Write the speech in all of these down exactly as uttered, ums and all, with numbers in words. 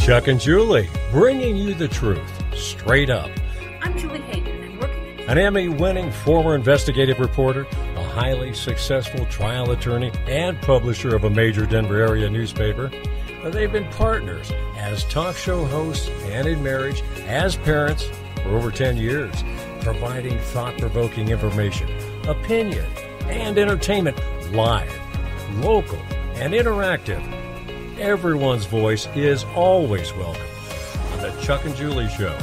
Chuck and Julie, bringing you the truth, straight up. I'm Julie Hayden, and working An Emmy-winning former investigative reporter, a highly successful trial attorney, and publisher of a major Denver area newspaper. They've been partners as talk show hosts and in marriage, as parents for over ten years, providing thought-provoking information, opinion, and entertainment live, local, and interactive. Everyone's voice is always welcome on the Chuck and Julie Show.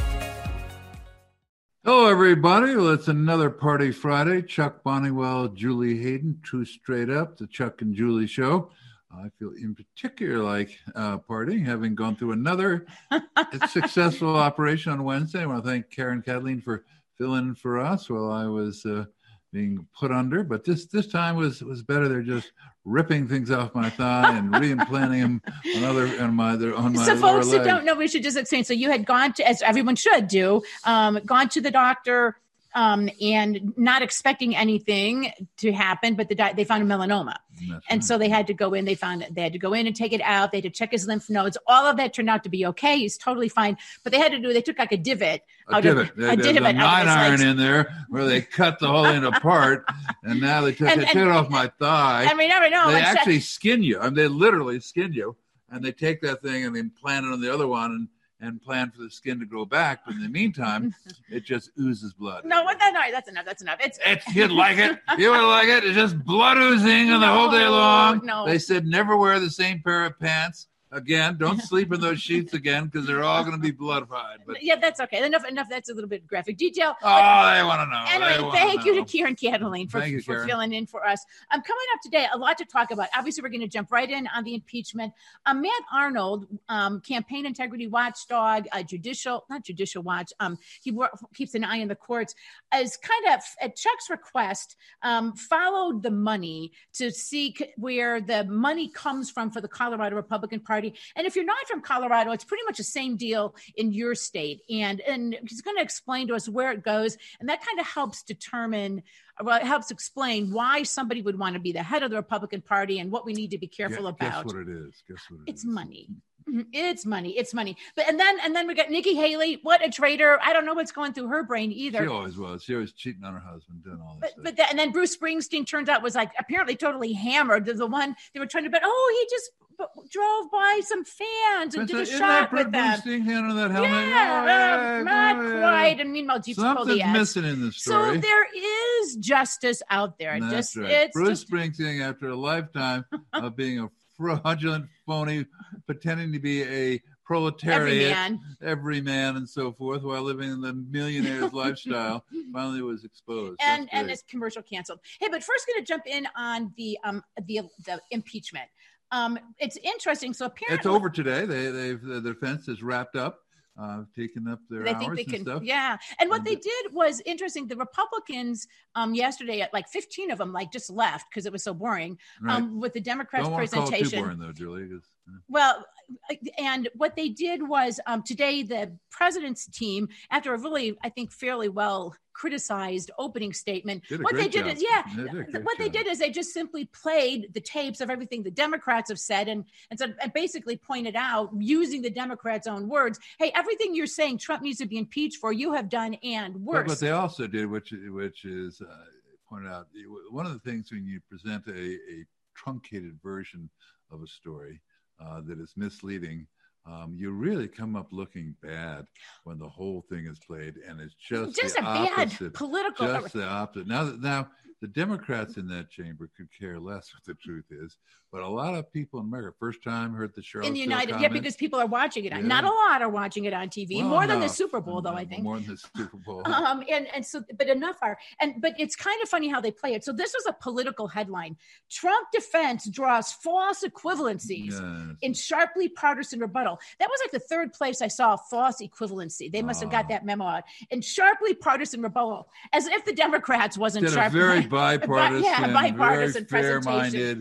Hello, everybody. Well, it's another Party Friday. Chuck Bonniwell, Julie Hayden, Two Straight Up, the Chuck and Julie Show. I feel in particular like uh, partying, having gone through another successful operation on Wednesday. I want to thank Karen Kathleen for filling in for us while I was uh, being put under. But this this time was was better. They're just ripping things off my thigh and reimplanting them on other on my on my So lower folks who leg. don't know, we should just explain. So you had gone to, as everyone should do, um, gone to the doctor um, and not expecting anything to happen, but the di- they found a melanoma. That's And right. so they had to go in, they found they had to go in and take it out. They had to check his lymph nodes. All of that turned out to be okay. He's totally fine. But they had to do, they took like a divot. A out divot. Of, They- a There's divot a out of nine his iron legs. in there where they cut the whole thing apart, and now they took, And- they took it and- off my thigh. And we never know. They It's just- actually skin you. I mean, they literally skin you, and they take that thing and implant it on the other one, and, and plan for the skin to grow back. But in the meantime, it just oozes blood. no, what, no, no, that's enough. That's enough. It's, It's, you'd like it. You would like it. It's just blood oozing the whole day No, long. no. They said never wear the same pair of pants again. Don't sleep in those sheets again because they're all going to be bloodified. But yeah, that's okay. Enough, enough. That's a little bit graphic detail. oh, they want to know. They Anyway, wanna thank you know. to Kieran Kathleen for, Thank you, for Karen. filling in for us. Um, coming up today, a lot to talk about. Obviously, we're going to jump right in on the impeachment. Um, Matt Arnold, um, campaign integrity watchdog, uh, judicial, not judicial watch. Um, he wor- keeps an eye on the courts. Is kind of at Chuck's request, um, followed the money to seek where the money comes from for the Colorado Republican Party. And if you're not from Colorado, it's pretty much the same deal in your state. And and he's going to explain to us where it goes. And that kind of helps determine, well, it helps explain why somebody would want to be the head of the Republican Party and what we need to be careful Gu- about. Guess what it is. Guess what it It's is. money. Mhm. It's money. It's money. But and then and then we got Nikki Haley. What a traitor! I don't know what's going through her brain either. She always was. She was cheating on her husband, doing all this But stuff. but the, and then Bruce Springsteen turns out was like apparently totally hammered. The, the one they were trying to bet. Oh, he just b- drove by some fans and But did a isn't shot that with them. Bruce Springsteen on that helmet? Yeah, Oh, uh, yeah, not yeah. quite. And meanwhile, Jeep Something's Kodiak. missing in this story. So there is justice out there. That's just right. it's Bruce just, Springsteen, after a lifetime of being a fraudulent, phony, pretending to be a proletariat, every man. every man and so forth, while living in the millionaire's lifestyle, finally was exposed. and That's and great. this commercial canceled. Hey, but first, going to jump in on the um the the impeachment. Um, it's interesting. So apparently, It's over today. They they've the defense is wrapped up, uh, taken up their They hours think they and can, stuff. yeah. And what And they the- did was interesting. The Republicans, um, yesterday, at like fifteen of them, like just left because it was so boring. Right. Um, with the Democrats' Don't want to call it too presentation. boring though, Julie. 'cause, uh, Well, and what they did was um, today the president's team, after a really, I think, fairly well criticized opening statement, Did a what they great did job. is, yeah, They did a great what they job. did is they just simply played the tapes of everything the Democrats have said and and, so, and basically pointed out, using the Democrats' own words, hey, everything you're saying Trump needs to be impeached for, you have done and But worse. what they also did, which which is uh, pointed out, one of the things when you present a, a truncated version of a story uh, that is misleading, um, you really come up looking bad when the whole thing is played, and it's just just the a bad opposite. political. Just the opposite. Now, that- now the Democrats in that chamber could care less what the truth is, but a lot of people in America, first time heard the Charlottesville in the United, yeah, comment. because people are watching it. Yeah. Not a lot are watching it on T V, Well, more than no, the Super Bowl, though. no, I think. more than the Super Bowl. Um, and and so, but enough are, and but it's kind of funny how they play it. So this was a political headline: Trump defense draws false equivalencies Yes. in sharply partisan rebuttal. That was like the third place I saw false equivalency. They must have got Oh. that memo out. In sharply partisan rebuttal, as if the Democrats wasn't Did a sharp. very bipartisan, yeah, bipartisan very presentation. fair-minded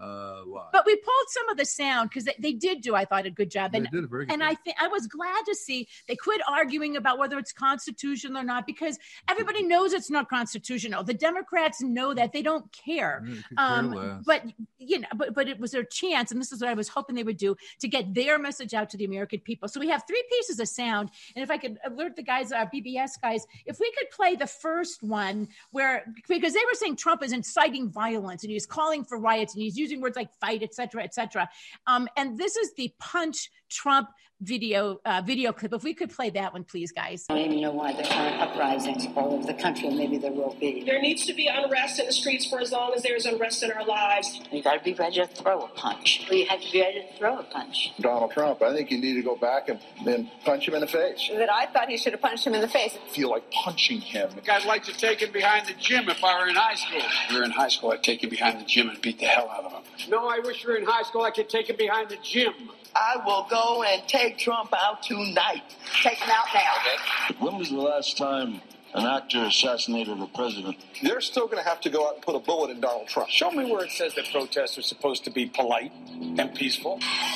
uh, live. But we pulled some of the sound because they, they did do, I thought, a good job. And, they did a very good and job. I think I was glad to see they quit arguing about whether it's constitutional or not, because everybody knows it's not constitutional. The Democrats know that. They don't care. Yeah, they could care um, less. but you know, but but it was their chance, and this is what I was hoping they would do to get their message out to the American people. So we have three pieces of sound, and if I could alert the guys, our B B S guys, if we could play the first one where, because they were saying Trump is inciting violence and he's calling for riots and he's using words like fight, et cetera, et cetera. Um, and this is the Punch Trump video uh, video clip. If we could play that one, please, guys. I don't even know why there aren't uprisings all over the country, and maybe there will be. There needs to be unrest in the streets for as long as there's unrest in our lives. You got to be ready to throw a punch. Well, you have to be ready to throw a punch. Donald Trump, I think you need to go back and, and punch him in the face. That I thought he should have punched him in the face. I feel like punching him. I'd like to take him behind the gym if I were in high school. If we were in high school, I'd take him behind the gym and beat the hell out of him. No, I wish we were in high school. I could take him behind the gym. I will go and take Trump out tonight. Take him out now. When was the last time an actor assassinated a president? They're still going to have to go out and put a bullet in Donald Trump. Show me where it says that protests are supposed to be polite and peaceful.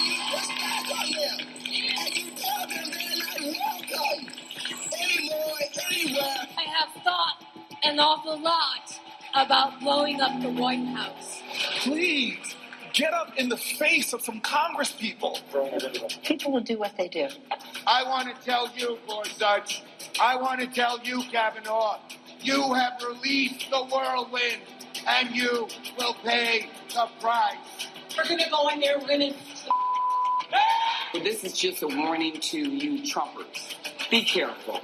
I have thought an awful lot about blowing up the White House. Please, get up in the face of some Congress people. People will do what they do. I want to tell you, Gorsuch, I want to tell you, Kavanaugh, you have released the whirlwind, and you will pay the price. We're going to go in there, we're going to... Well, this is just a warning to you Trumpers. Be careful.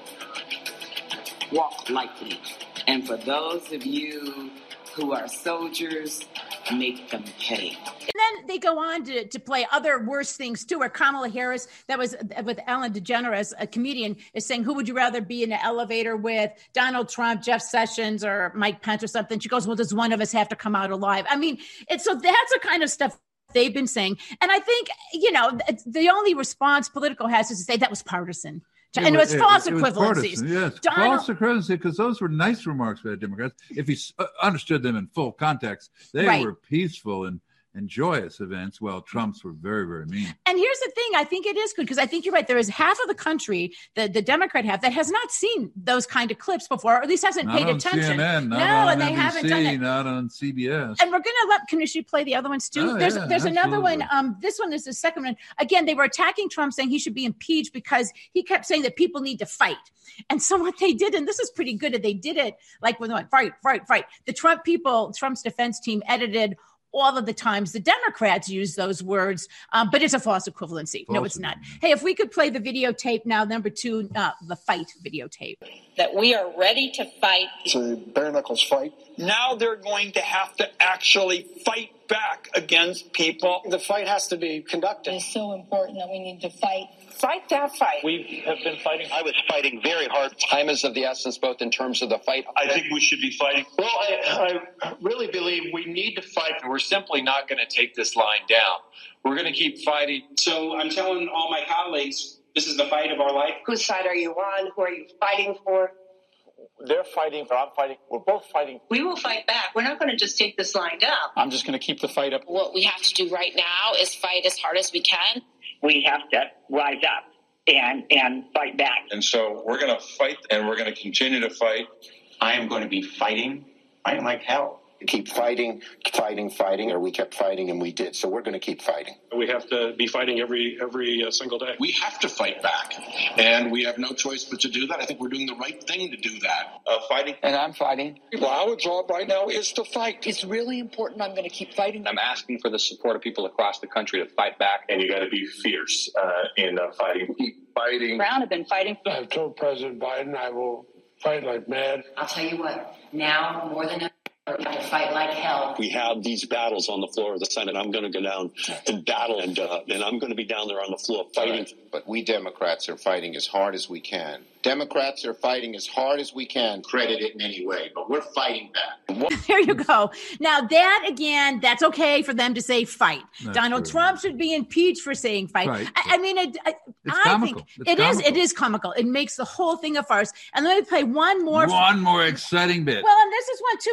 Walk lightly. And for those of you who are soldiers, make them pay. And then they go on to, to play other worse things too, where Kamala Harris, that was with Ellen DeGeneres, a comedian, is saying, who would you rather be in an elevator with, Donald Trump, Jeff Sessions, or Mike Pence or something? She goes, well, does one of us have to come out alive? I mean, it's so that's the kind of stuff they've been saying. And I think, you know, the only response Politico has is to say that was partisan. Yeah, and it was it, false it equivalencies. Was yes, Donald, false equivalency, because those were nice remarks by the Democrats. If he uh, understood them in full context, they right. were peaceful and, and joyous events, while Trump's were very, very mean. And here's the thing. I think it is good, because I think you're right. There is half of the country, the, the Democrat half, that has not seen those kind of clips before, or at least hasn't not paid on attention. C N N, not no, on and they N B C, haven't done it. Not on C B S. And we're going to let, can she play the other ones too? Oh, there's yeah, there's another absolutely. one. Um, this one is the second one. Again, they were attacking Trump, saying he should be impeached because he kept saying that people need to fight. And so what they did, and this is pretty good, and they did it like when they went, fight, fight, fight. The Trump people, Trump's defense team edited all of the times the Democrats use those words, um, but it's a false equivalency. False. No, it's not. Hey, if we could play the videotape now, number two, uh, the fight videotape. That we are ready to fight. It's a bare knuckles fight. Now they're going to have to actually fight back against people. The fight has to be conducted. It's so important that we need to fight. Fight that fight. We have been fighting. I was fighting very hard. Time is of the essence, both in terms of the fight. I think we should be fighting. Well, I, I really believe we need to fight. We're simply not going to take this line down. We're going to keep fighting. So I'm telling all my colleagues, this is the fight of our life. Whose side are you on? Who are you fighting for? They're fighting, but I'm fighting. We're both fighting. We will fight back. We're not going to just take this line down. I'm just going to keep the fight up. What we have to do right now is fight as hard as we can. We have to rise up and and fight back. And so we're going to fight, and we're going to continue to fight. I am going to be fighting, fighting like hell. Keep fighting, fighting, fighting, or we kept fighting and we did. So we're going to keep fighting. We have to be fighting every every uh, single day. We have to fight back, and we have no choice but to do that. I think we're doing the right thing to do that. Uh, fighting. And I'm fighting. Well, our job right now is to fight. It's really important. I'm going to keep fighting. I'm asking for the support of people across the country to fight back. And you got to be fierce uh, in uh, fighting. Keep fighting. Brown have been fighting. I've told President Biden I will fight like mad. I'll tell you what, now more than ever, I fight like hell. We have these battles on the floor of the Senate. I'm going to go down and battle, and uh, and I'm going to be down there on the floor fighting. Right. But we Democrats are fighting as hard as we can. Democrats are fighting as hard as we can. Credit it in any way, but we're fighting back. There you go. Now that again, that's okay for them to say fight. That's Donald true. Trump should be impeached for saying fight. Right. I, I mean, it, I, it's I comical. think it's it comical. is. It is comical. It makes the whole thing a farce. And let me play one more. One more exciting bit. Well, and this is one too. For the first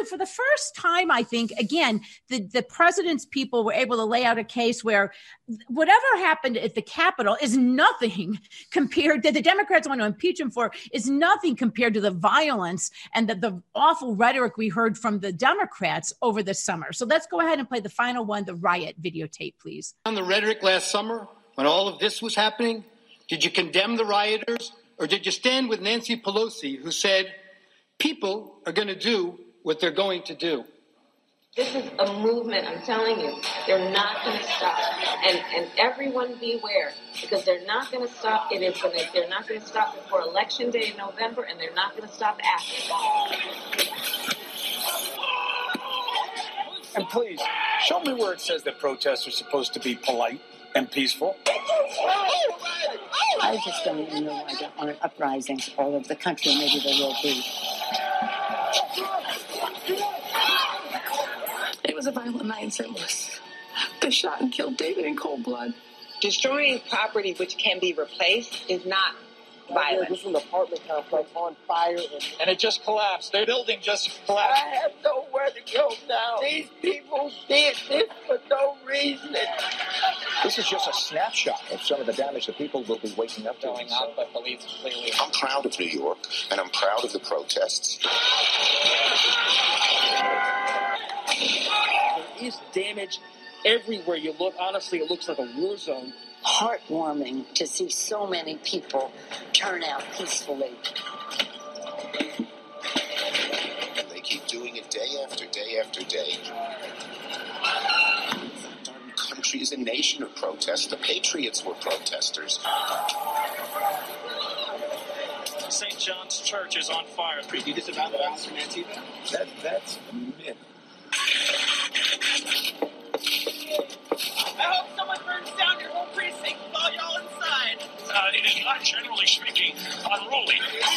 first time, I think, again, the, the president's people were able to lay out a case where whatever happened at the Capitol is nothing compared to the Democrats want to impeach him for is nothing compared to the violence and the, the awful rhetoric we heard from the Democrats over the summer. So let's go ahead and play the final one, the riot videotape, please. On the rhetoric last summer, when all of this was happening, did you condemn the rioters, or did you stand with Nancy Pelosi, who said, people are going to do what they're going to do? This is a movement, I'm telling you. They're not going to stop. And and everyone beware, because they're not going to stop. It is going to, they're not going to stop before Election Day in November, and they're not going to stop after. And please, show me where it says that protests are supposed to be polite and peaceful. I just don't even know why there aren't uprisings all over the country. Maybe there will be. It was a violent night in Saint Louis. They shot and killed David in cold blood. Destroying property which can be replaced is not violent. This is an apartment complex on fire. And, and it just collapsed. Their building just collapsed. I have nowhere to go now. These people did this for no reason. This is just a snapshot of some of the damage that people will be waking up to. Going up, but police clearly. I'm proud of New York, and I'm proud of the protests. There is damage everywhere you look. Honestly, it looks like a war zone. Heartwarming to see so many people turn out peacefully. And they keep doing it day after day after day. Our country is a nation of protests. The Patriots were protesters. Saint John's Church is on fire. You disavow the Officer Antifa? That, that's myth. I hope someone burns down your whole precinct while y'all inside. Uh, it is not, generally speaking, unruly.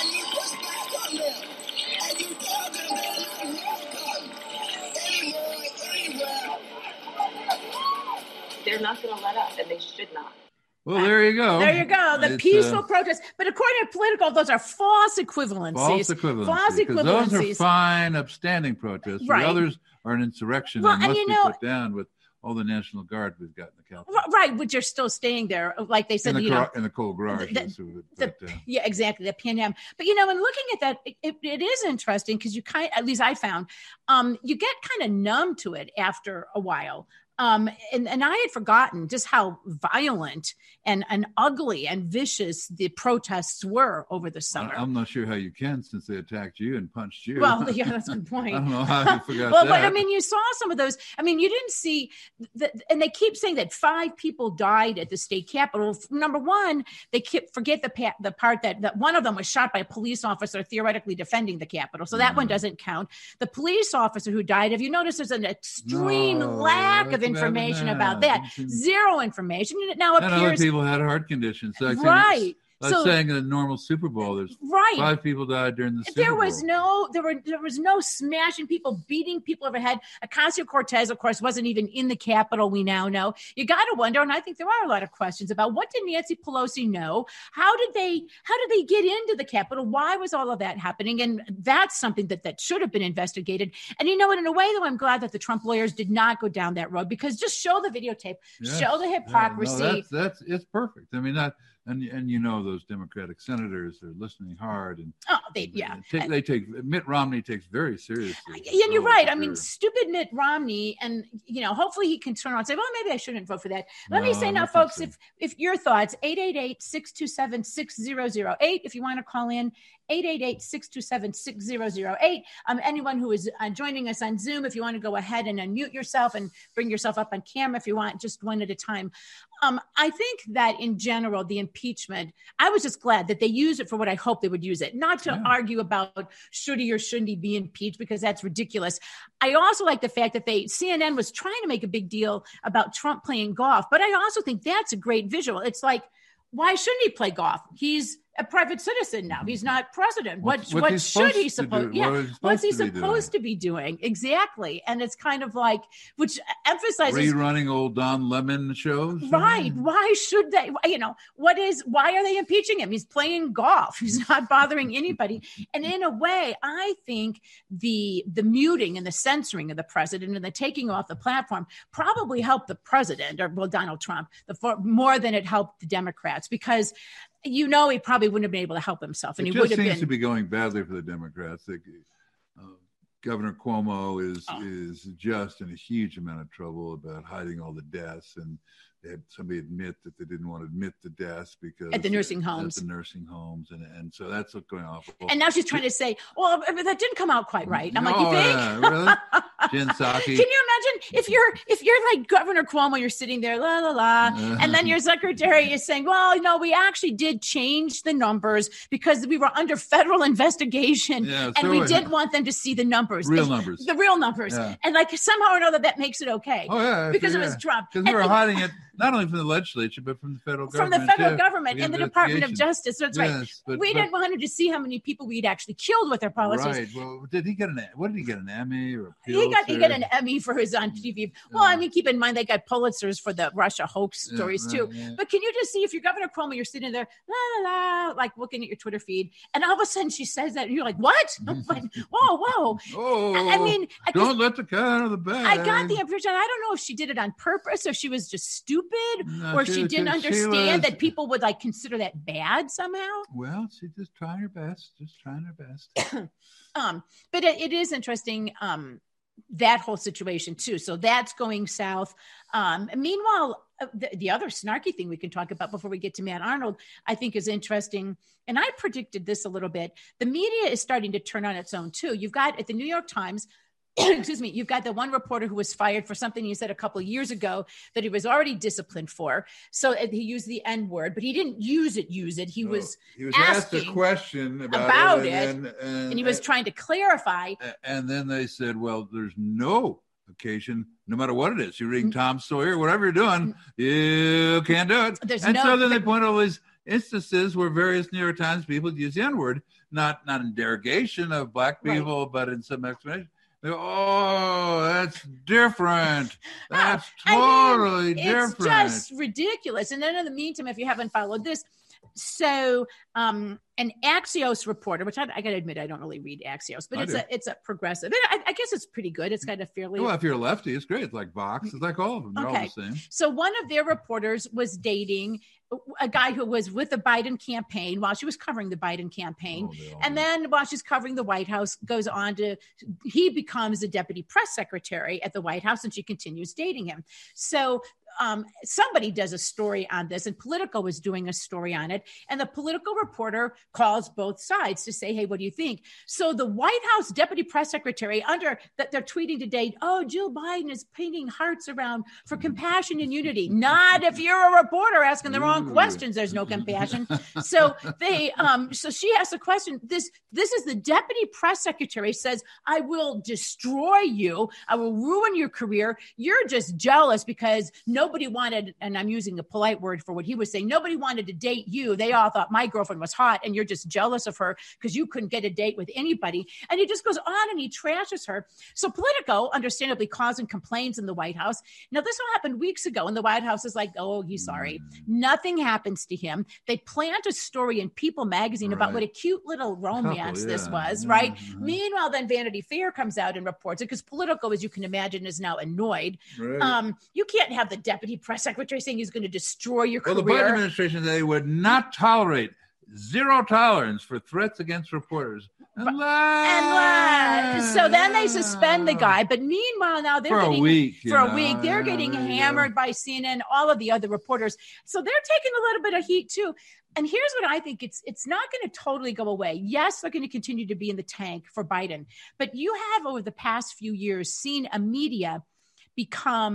They're not going to let up, and they should not. Well, there you go. There you go. The It's, peaceful uh, protest. But according to Political, those are false equivalencies. False equivalencies. False Because equivalencies. those are fine, upstanding protests. Right. The others are an insurrection Well, that and must you be know- put down with all the National Guard we've got in the Capitol. R- Right, which are still staying there, like they said, in, the you gar- know. in the cold garage. the- that's who it- the- but, uh, yeah, exactly. The P N M. But you know, in looking at that, it, it, it is interesting because you kind, at least I found, um, you get kind of numb to it after a while. Um, and, and I had forgotten just how violent and, and ugly and vicious the protests were over the summer. I'm not sure how you can, since they attacked you and punched you. Well, yeah, that's a good point. I don't know how you forgot well, that. but I mean, you saw some of those. I mean, you didn't see, the, and they keep saying that five people died at the state capitol. Number one, they keep, forget the pa- the part that, that one of them was shot by a police officer theoretically defending the Capitol. So that Mm. one doesn't count. The police officer who died, have you noticed there's an extreme No, lack that's of information bad about enough. that? Zero information. It now And other appears. people had heart conditions. So I think Right. it's- I So- was saying in a normal Super Bowl, there's Right. five people died during the Super There Bowl. was no, there were, there was no smashing people, beating people over the head. Ocasio-Cortez, of course, wasn't even in the Capitol. We now know. You got to wonder, and I think there are a lot of questions about what did Nancy Pelosi know? How did they, how did they get into the Capitol? Why was all of that happening? And that's something that that should have been investigated. And you know what? In a way, though, I'm glad that the Trump lawyers did not go down that road, because just show the videotape, Yes. show the Yeah, hypocrisy. no, that's, that's it's perfect. I mean, that and and you know those Democratic senators are listening hard, and Oh, they, yeah. take, they take Mitt Romney takes very seriously. Yeah, and you're Oh, right. for I mean, sure. stupid Mitt Romney, and you know, hopefully he can turn around and say, "Well, maybe I shouldn't vote for that." Let No, me say I now, don't think folks, so. if if your thoughts, eight eight eight, six two seven, six zero zero eight. If you want to call in, eight eight eight, six two seven, six zero zero eight. Um, anyone who is uh, joining us on Zoom, if you want to go ahead and unmute yourself and bring yourself up on camera, if you want, just one at a time. Um, I think that in general, the impeachment, I was just glad that they used it for what I hope they would use it, not to argue about should he or shouldn't he be impeached, because that's ridiculous. I also like the fact that they, C N N was trying to make a big deal about Trump playing golf, but I also think that's a great visual. It's like, why shouldn't he play golf? He's a private citizen now. He's not president. What's- what what's what he should he supposed to supposed? do? Yeah, What is he what's he supposed to be supposed to be doing? Exactly. And it's kind of like, which emphasizes Rerunning old Don Lemon shows. right. Why should they? You know, what is? Why are they impeaching him? He's playing golf. He's not bothering anybody. And in a way, I think the the muting and the censoring of the president and the taking off the platform probably helped the president, or well, Donald Trump, the for, more than it helped the Democrats, because you know he probably wouldn't have been able to help himself, and It he just would have seems been. to be going badly for the Democrats. They, uh, Governor Cuomo is Oh. is just in a huge amount of trouble about hiding all the deaths, and they had somebody admit that they didn't want to admit the deaths because At the nursing at homes. the nursing homes, and and so that's what's going awful. And now she's trying to say, "Well, but that didn't come out quite right." I'm like, Oh, "You think?" yeah, really? Jen Psaki. Can you imagine if you're if you're like Governor Cuomo, you're sitting there, la la la, and then your secretary is saying, "Well, you know, we actually did change the numbers because we were under federal investigation, Yeah, and so we it- didn't want them to see the numbers, Real And- numbers. the real numbers." Yeah. And like somehow or another, that makes it okay. Oh yeah, because yeah. it was Trump. Because we And- were and- hiding it not only from the legislature but from the federal from the government. federal too, government the and the Department of investigation. Justice. That's right. Yes, but- we but- didn't want to see how many people we'd actually killed with our policies. Right. Well, did he get an? What did he get? An Emmy or a He got he got Pulitzer? an Emmy for his on T V. Well, I mean, keep in mind they got Pulitzers for the Russia hoax Yeah, stories right, too. yeah. But can you just see if you're Governor Cuomo, you're sitting there, la la la, like looking at your Twitter feed, and all of a sudden she says that, and you're like, what? I'm like, whoa, whoa. Oh, I mean, I don't just- let the cat out of the bag. I got the impression. I don't know if she did it on purpose, or if she was just stupid, No, or if she- she didn't she- she understand was- that people would like consider that bad somehow. Well, she's just trying her best. Just trying her best. Um, but it, it is interesting, um, that whole situation too. So that's going south. Um, meanwhile, uh, the, the other snarky thing we can talk about before we get to Matt Arnold, I think is interesting. And I predicted this a little bit. The media is starting to turn on its own too. You've got at the New York Times, excuse me, you've got the one reporter who was fired for something he said a couple of years ago that he was already disciplined for. So uh, he used the N word, but he didn't use it, use it. He was, He was asked a asking question about, about it, it, and, then- and, and he was trying to clarify. and then they said, "Well, there's no occasion, no matter what it is. You're reading Tom Sawyer, whatever you're doing, you can't do it." There's and no- so then they point all these instances where various New York Times people use the N-word, not not in derogation of black people, but in some explanation. They go, "Oh, that's different. That's totally It's different." just ridiculous. And then in the meantime, if you haven't followed this, so um, an Axios reporter, which I, I got to admit, I don't really read Axios, but I it's do. a it's a progressive. I, I guess it's pretty good. It's kind of fairly. Well, if you're a lefty, it's great. It's like Vox. It's like all of them. They're all Okay. the same. So one of their reporters was dating a guy who was with the Biden campaign while she was covering the Biden campaign. Oh, And then while she's covering the White House, goes on to, he becomes a deputy press secretary at the White House, and she continues dating him. So um, somebody does a story on this, and Politico was doing a story on it. And the Politico reporter calls both sides to say, hey, what do you think? So the White House deputy press secretary, under that they're tweeting today, oh, Jill Biden is painting hearts around for compassion and unity. Not if you're a reporter asking the wrong questions, there's no compassion. So they, um, so she asks a question. This, this is the deputy press secretary says, I will destroy you. I will ruin your career. You're just jealous because nobody wanted, and I'm using a polite word for what he was saying, nobody wanted to date you. They all thought my girlfriend was hot, and you're just jealous of her because you couldn't get a date with anybody. And he just goes on and he trashes her. So Politico, understandably, causing complaints in the White House. Now, this all happened weeks ago, and the White House is like, oh, he's sorry. Nothing happens to him. They plant a story in People magazine about Right. what a cute little romance Couple, this yeah, was, yeah, right? mhm. Meanwhile, then Vanity Fair comes out and reports it because Politico, as you can imagine, is now annoyed. Right. Um, you can't have the deputy press secretary saying he's going to destroy your Well, the Biden career. administration, they would not tolerate zero tolerance for threats against reporters. And uh, so then they suspend the guy. But meanwhile, now they're For a getting week, you for a know, week. They're yeah, getting there you go. hammered by C N N, all of the other reporters. So they're taking a little bit of heat too. And here's what I think: it's it's not going to totally go away. Yes, they're going to continue to be in the tank for Biden, but you have over the past few years seen a media become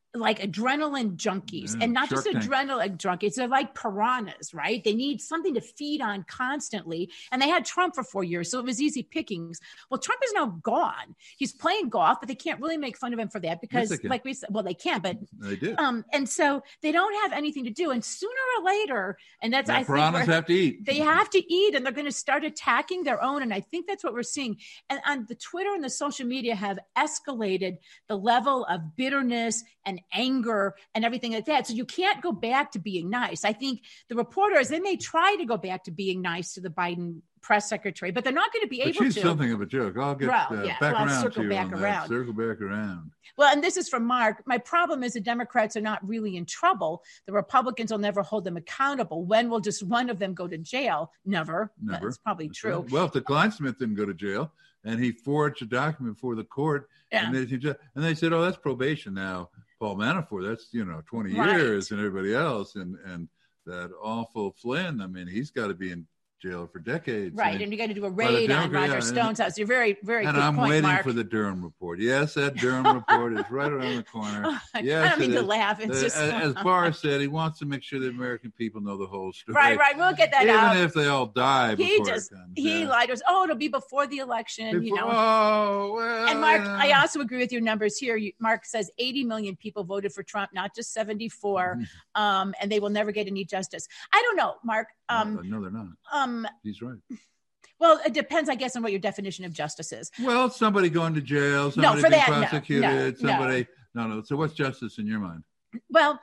like adrenaline junkies, Yeah, and not Shark just Tank. adrenaline junkies. They're like piranhas, right? They need something to feed on constantly. And they had Trump for four years, so it was easy pickings. Well, Trump is now gone. He's playing golf, but they can't really make fun of him for that because, Yes, they can. like we said, well, they can, but They did. um, and so they don't have anything to do. And sooner or later, and that's The I think piranhas we're- have to eat. They have to eat, and they're going to start attacking their own. And I think that's what we're seeing. And on the Twitter and the social media have escalated the level of bitterness and anger and everything like that. So you can't go back to being nice. I think the reporters, they may try to go back to being nice to the Biden press secretary, but they're not going to be But able she's to. something of a joke. I'll get Well, uh, yeah, back well, around circle to you back on that. around. Circle back around. Well, and this is from Mark. My problem is the Democrats are not really in trouble. The Republicans will never hold them accountable. When will just one of them go to jail? Never. Never. That's probably That's true. right. Well, if the Kleinsmith didn't go to jail and he forged a document for the court, Yeah. and, they, he just, and they said, "Oh, that's probation now." Paul Manafort, that's you know twenty Right. years, and everybody else, and and that awful Flynn. I mean, he's got to be in jail for decades. Right, I mean, and you got to do a by the raid on Democrat- Roger yeah, Stone's and, house. You're very, very And good I'm point, waiting Mark. for the Durham report. Yes, that Durham report is right around the corner. Oh, I Yes, don't mean it to is. laugh. It's Uh, just as Barr said, he wants to make sure the American people know the whole story. right, right. We'll get that Even out. if they all die He before just it comes. he yeah. lied to us. Oh, it'll be before the election. you Before- know. oh, well, And Mark, yeah. I also agree with your numbers here. You, Mark says eighty million people voted for Trump, not just seventy-four, Mm-hmm. um, and they will never get any justice. I don't know, Mark. Um, Uh, no, they're not. um, He's right. well, it depends, I guess, on what your definition of justice is. Well, somebody going to jail, somebody for being that, no, prosecuted, no, no. somebody. No. no, So what's justice in your mind? Well,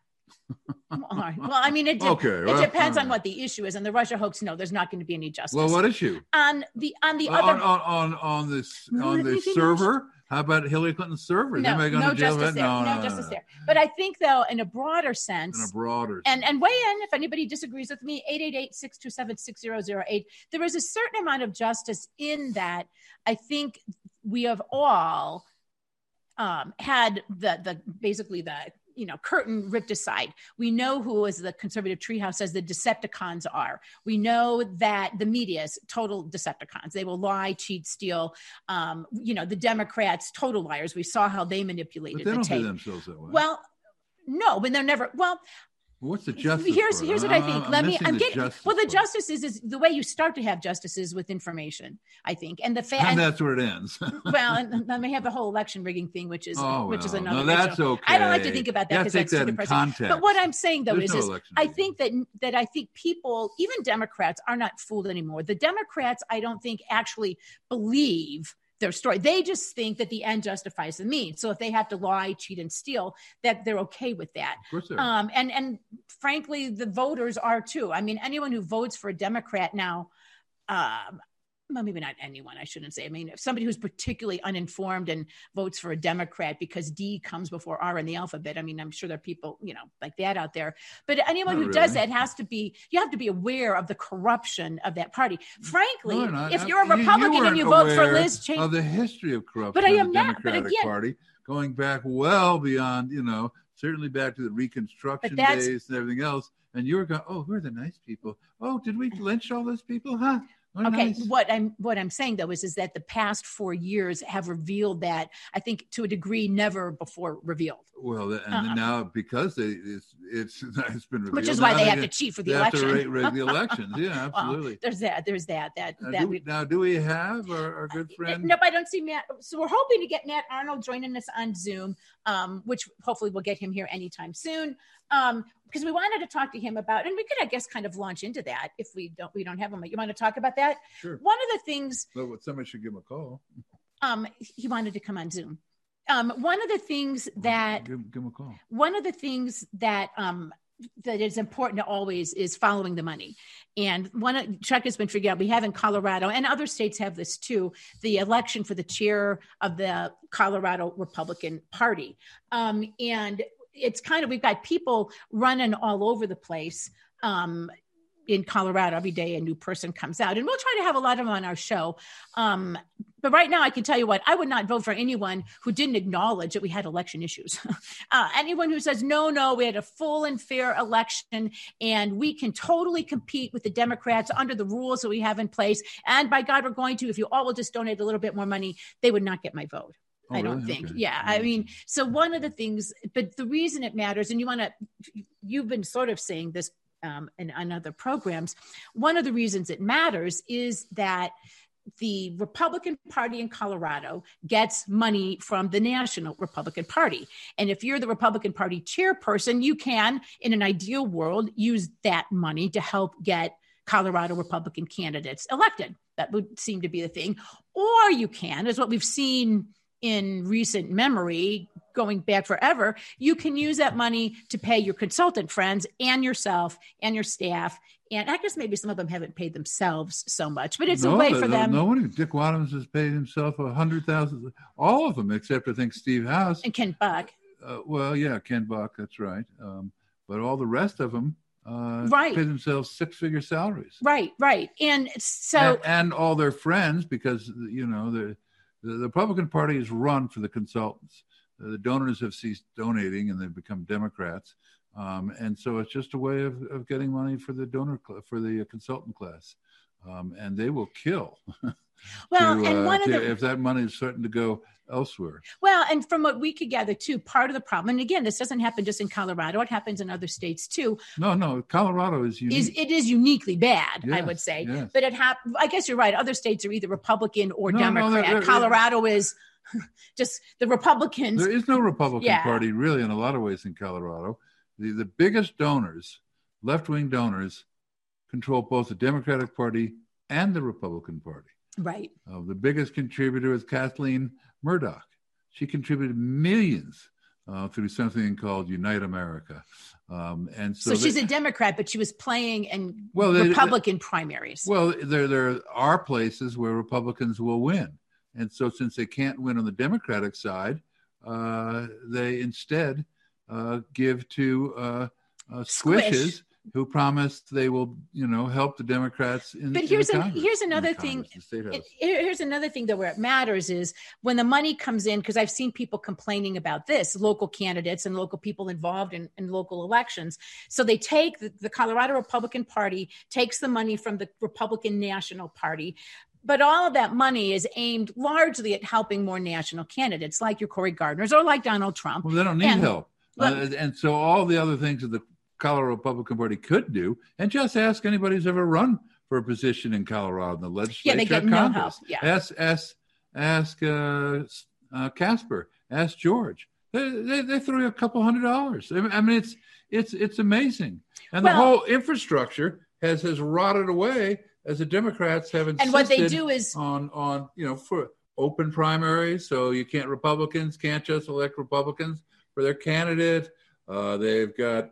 all right. Well, I mean, it, de- Okay, it well, depends all on what the issue is. And the Russia hoax, no, there's not going to be any justice. Well, what issue? on the on the on, other on on on this No, on you the think server? How about Hillary Clinton's server? no, Anybody going no to jail for justice that? there. No, No, no, justice no. there. But I think, though, in a broader sense, In a broader and and weigh in if anybody disagrees with me, eight eight eight, six two seven, six zero zero eight. There is a certain amount of justice in that. I think we have all um, had the the basically the you know curtain ripped aside. We know who, as the conservative treehouse says, the Decepticons are. We know that the media is total Decepticons. They will lie, cheat, steal. Um, you know, the Democrats, total liars. We saw how they manipulated But they the don't tape. do themselves that way. Well, no, but they're never. Well, What's the justice? here's for it? here's what I think. I'm Let me. missing I'm the getting. justice Well, the part. justice is is the way you start to have justices with information. I think, and the fact. And that's where it ends. well, and then we have the whole election rigging thing, which is Oh, which is well, another. no, that's issue. I don't like to okay. think about You that have because to take that's too that in depressing. context. But what I'm saying though There's is, no is election I think that that I think people, even Democrats, are not fooled anymore. The Democrats, I don't think, actually believe their story. They just think that the end justifies the means. So if they have to lie, cheat, and steal, that they're okay with that. Of course they are. Um, and and frankly, the voters are too. I mean, anyone who votes for a Democrat now, um, well, maybe not anyone, I shouldn't say. I mean, if somebody who's particularly uninformed and votes for a Democrat because D comes before R in the alphabet, I mean, I'm sure there are people, you know, like that out there. But anyone Not who does really. that has to be, you have to be aware of the corruption of that party. Frankly, No, they're not. if you're a You- you Republican and you weren't vote for aware Liz Cheney, of the history of corruption But I in am the not, but Democratic again- Party, going back well beyond, you know, certainly back to the Reconstruction But that's- days and everything else. And you were going, oh, we're the nice people. Oh, did we lynch all those people? Huh? We're Okay, nice. what I'm what I'm saying though is is that the past four years have revealed that, I think, to a degree never before revealed. Well, and Uh-uh. now because they, it's it's it's been revealed, Which is why now they have can- to cheat for the they election. Have to rig, rig the elections. Yeah, Well, absolutely. there's that. There's that. That now, that do, we, now, do we have our, our good friend? Nope, I don't see Matt. So we're hoping to get Matt Arnold joining us on Zoom, um, which hopefully we'll get him here anytime soon. Um, because we wanted to talk to him about, and we could, I guess, kind of launch into that if we don't, we don't have him. You want to talk about that? Sure. One of the things, Well, somebody should give him a call. um, he wanted to come on Zoom. Um, one of the things that, Give, give him a call. one of the things that, um, that is important to always is following the money. And one of Chuck has been figuring out, we have in Colorado, and other states have this too, the election for the chair of the Colorado Republican Party. Um, and it's kind of, we've got people running all over the place. Um, in Colorado, every day a new person comes out, and we'll try to have a lot of them on our show. Um, but right now I can tell you what, I would not vote for anyone who didn't acknowledge that we had election issues. uh, anyone who says, no, no, we had a full and fair election and we can totally compete with the Democrats under the rules that we have in place. And by God, we're going to, if you all will just donate a little bit more money, they would not get my vote. Oh, I don't really? think. Okay. Yeah. I mean, so one of the things, but the reason it matters, and you want to, you've been sort of saying this um, in, in other programs, one of the reasons it matters is that the Republican Party in Colorado gets money from the National Republican Party. And if you're the Republican Party chairperson, you can, in an ideal world, use that money to help get Colorado Republican candidates elected. That would seem to be the thing. Or you can, as what we've seen in recent memory, going back forever, you can use that money to pay your consultant friends and yourself and your staff. And I guess maybe some of them haven't paid themselves so much, but it's no, a way for no, them. No one, Dick Wadhams has paid himself a hundred thousand, all of them, except I think Steve House. And Ken Buck. Uh, well, yeah, Ken Buck, that's right. Um, but all the rest of them uh, right. pay themselves six-figure salaries. Right, right. And so... And, and all their friends, because, you know, the, the Republican Party is run for the consultants. The donors have ceased donating and they've become Democrats. Um, and so it's just a way of, of getting money for the donor, cl- for the uh, consultant class. Um, and they will kill. Well, to, and uh, one to, of the... if that money is starting to go elsewhere. Well, and from what we could gather too, part of the problem, and again, this doesn't happen just in Colorado, it happens in other states too. No, no, Colorado is unique. Is it is uniquely bad, yes, I would say. Yes. But it hap- I guess you're right. Other states are either Republican or no, Democrat. No, they're, they're, Colorado is just the Republicans. There is no Republican yeah. Party really in a lot of ways in Colorado. The, the biggest donors, left-wing donors, control both the Democratic Party and the Republican Party. Right. Uh, the biggest contributor is Kathleen Murdoch. She contributed millions uh, through something called Unite America. Um, and so, so she's they, a Democrat, but she was playing in well, they, Republican they, primaries. Well, there, there are places where Republicans will win. And so since they can't win on the Democratic side, uh, they instead uh, give to uh, uh, squishes. Squish. Who promised they will, you know, help the Democrats in. But here's in an, here's another thing. It, here's another thing that where it matters is when the money comes in, because I've seen people complaining about this, local candidates and local people involved in, in local elections. So they take the, the Colorado Republican Party takes the money from the Republican National Party. But all of that money is aimed largely at helping more national candidates like your Cory Gardners or like Donald Trump. Well, they don't need and, help. Well, uh, and so all the other things that the Colorado Republican Party could do, and just ask anybody who's ever run for a position in Colorado in the legislature. Yeah, they get no Congress. help. Yeah. Ask, ask, ask uh, uh, Casper. Ask George. They, they, they throw you a couple hundred dollars. I mean, it's it's it's amazing, and well, the whole infrastructure has has rotted away as the Democrats have insisted. And what they do is on on you know for open primaries, so you can't Republicans can't just elect Republicans for their candidate. Uh, they've got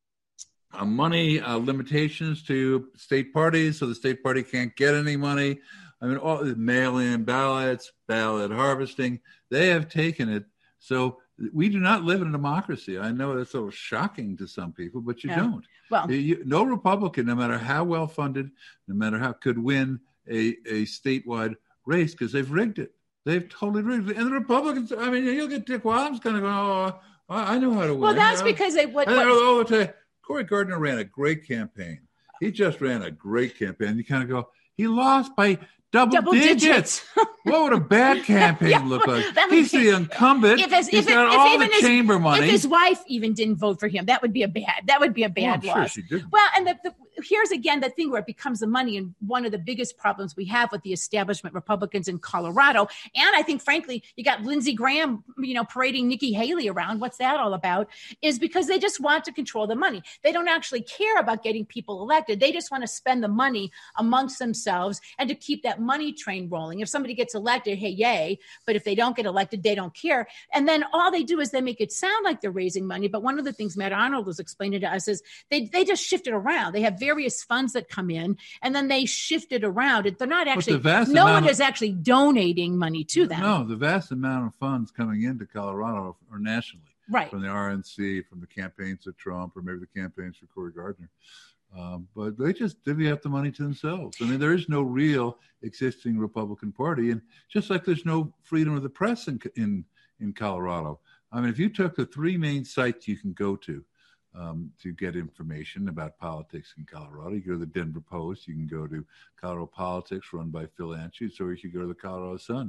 Uh, money uh, limitations to state parties, so the state party can't get any money. I mean, all mail-in ballots, ballot harvesting, they have taken it. So we do not live in a democracy. I know that's a little shocking to some people, but you yeah. don't. Well, you, no Republican, no matter how well funded, no matter how, could win a, a statewide race because they've rigged it. They've totally rigged it. And the Republicans, I mean, you'll get Dick Wadhams kind of going, oh, I know how to win. Well, that's you know? because they what, what all the time. Cory Gardner ran a great campaign. He just ran a great campaign. You kind of go, he lost by double, double digits. digits. What would a bad campaign yeah, look like? He's the incumbent. If his, He's if got it, all the his, chamber money. If his wife even didn't vote for him, that would be a bad. That would be a bad well, I'm loss. Sure she didn't. Well, and the, the, here's again the thing where it becomes the money, and one of the biggest problems we have with the establishment Republicans in Colorado, and I think frankly, you got Lindsey Graham, you know, parading Nikki Haley around. What's that all about? Is because they just want to control the money. They don't actually care about getting people elected. They just want to spend the money amongst themselves and to keep that money train rolling. If somebody gets elected, hey, yay. But if they don't get elected, they don't care. And then all they do is they make it sound like they're raising money. But one of the things Matt Arnold was explaining to us is they, they just shift it around. They have various funds that come in and then they shift it around. They're not actually, no one of, is actually donating money to them. No, the vast amount of funds coming into Colorado are nationally. Right. From the R N C, from the campaigns of Trump, or maybe the campaigns for Cory Gardner. Um, but they just divvy up the money to themselves. I mean, there is no real existing Republican Party. And just like there's no freedom of the press in in, in Colorado. I mean, if you took the three main sites you can go to um, to get information about politics in Colorado, you go to the Denver Post, you can go to Colorado Politics run by Phil Anschutz, or you could go to the Colorado Sun.